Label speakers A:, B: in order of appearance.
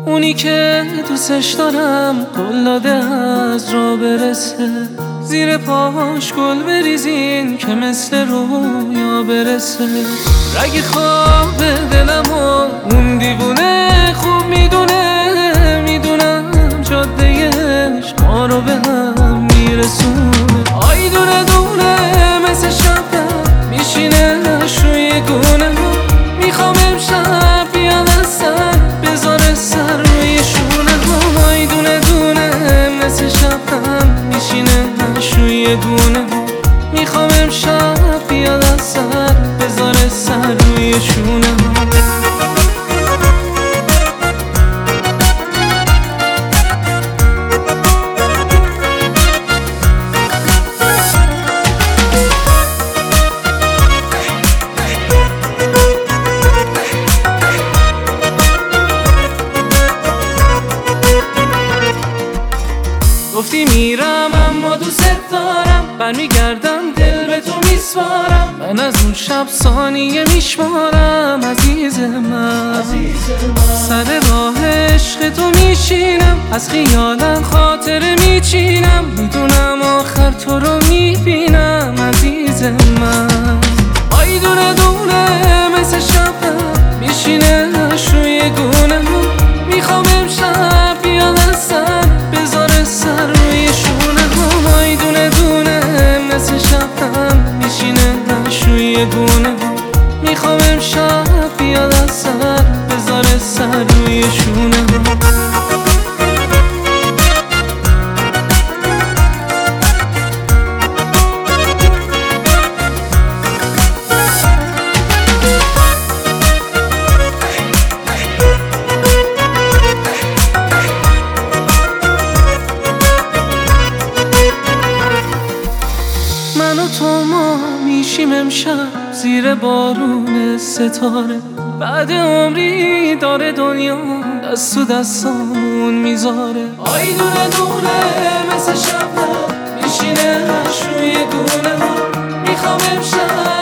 A: اونی که دوستش دارم قول داده از راه برسه، زیر پاش گل بریزین که مثل رویا برسه. رگ خواب دلم و اون دیوونه خوب میدونه، میدونم جادهش ما رو به هم میرسونه. آی دونه دونه مثل شبنم میشینه روی گونه، میخوام امشب بیاد از سر بذاره سر روی شونه. آی دونه دونه مثل شبنم میشینه روی گونه، میخوام امشب بیاد از سر بذاره سر روی شونه. گفتی میرم اما دوست دارم، برمیگردم دل به تو میسپارم. من از اون شب ثانیه میشمارم عزیز من. سر راه عشق تو میشینم، از خیالم خاطره میچینم، میدونم آخر تو رو میبینم عزیز من. آی دونه دونه مثل شبنم میشینه روی گونه، میخوام امشب بیاد از سر بذاره سر روی شونه. آی دونه دونه مثل شبنم میشینه روی گونه، میخوام امشب بیاد از سر بذاره سر روی شونه. من و تو ما میشیم امشب زیر بارون ستاره، بعد عمری داره دنیا دست تو دستامون میذاره. آی دونه دونه مثل شبنم میشینه روی گونه، میخوام امشب